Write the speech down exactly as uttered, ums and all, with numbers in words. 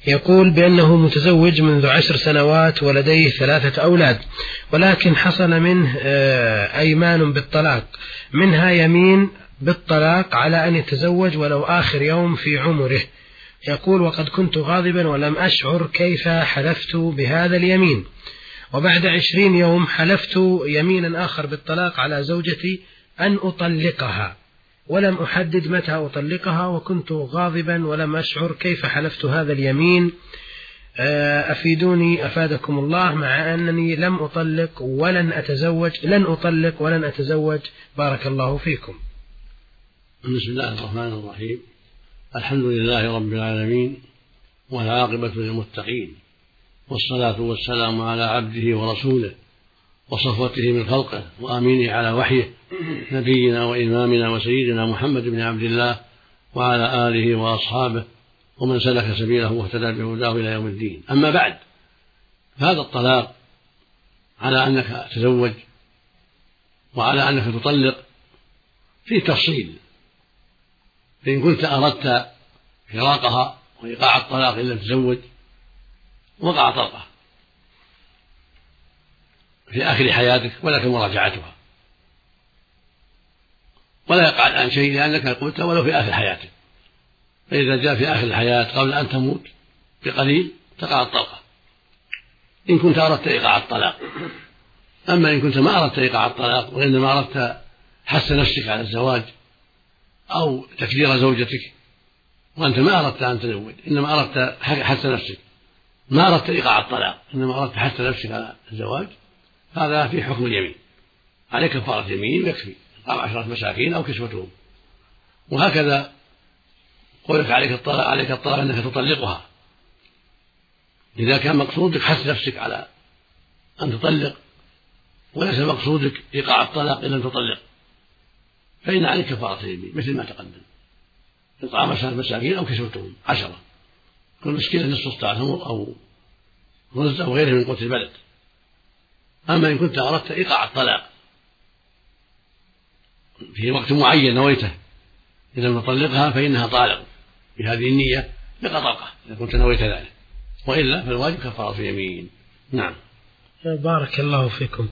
يقول بأنه متزوج منذ عشر سنوات ولديه ثلاثة أولاد، ولكن حصل منه أيمان بالطلاق، منها يمين بالطلاق على أن يتزوج ولو آخر يوم في عمره. يقول وقد كنت غاضبا ولم أشعر كيف حلفت بهذا اليمين، وبعد عشرين يوم حلفت يمينا آخر بالطلاق على زوجتي أن أطلقها، ولم أحدد متى أطلقها، وكنت غاضبا ولم أشعر كيف حلفت هذا اليمين. أفيدوني أفادكم الله، مع أنني لم أطلق ولن أتزوج لن أطلق ولن أتزوج، بارك الله فيكم. بسم الله الرحمن الرحيم، الحمد لله رب العالمين، والعاقبة للمتقين، والصلاة والسلام على عبده ورسوله وصفوته من خلقه وأمينه على وحيه، نبينا وإمامنا وسيدنا محمد بن عبد الله وعلى آله وأصحابه ومن سلك سبيله واهتدى بهداه إلى يوم الدين. أما بعد، فهذا الطلاق على أنك تزوج وعلى أنك تطلق فيه تفصيل، فإن كنت أردت فراقها وإيقاع الطلاق إن لم تزوج وقع طلقه في آخر حياتك ولك مراجعتها، ولا يقع الآن شيء لأنك قلت ولو في آخر حياتك، فإذا جاء في آخر الحياة قبل أن تموت بقليل تقع الطلقة إن كنت أردت إيقاع الطلاق. أما إن كنت ما أردت إيقاع الطلاق وإنما أردت حث نفسك على الزواج أو تكدير زوجتك، وأنت ما أردت أن تزوج إنما أردت حث نفسك، ما أردت إيقاع الطلاق إنما أردت حث نفسك على الزواج، هذا في حكم اليمين، عليك كفارة يمين يكفي إطعام عشرة مساكين أو كسوتهم. وهكذا قولك عليك الطلاق عليك الطلاق أنك تطلقها، إذا كان مقصودك حث نفسك على أن تطلق وليس مقصودك إيقاع الطلاق إن لم تطلق، فإن عليك كفارة يمين مثل ما تقدم، إطعام عشرة مساكين أو كسوتهم عشرة، كل مسكين نصف صاع تمر أو رز أو غيره من قوت البلد. أما إن كنت أردت إيقاع الطلاق في وقت معين نويته إذا لم تطلقها فإنها طالق بهذه النية بقطعها إذا كنت نويت ذلك، وإلا فالواجب كفارة يمين. نعم. بارك الله فيكم.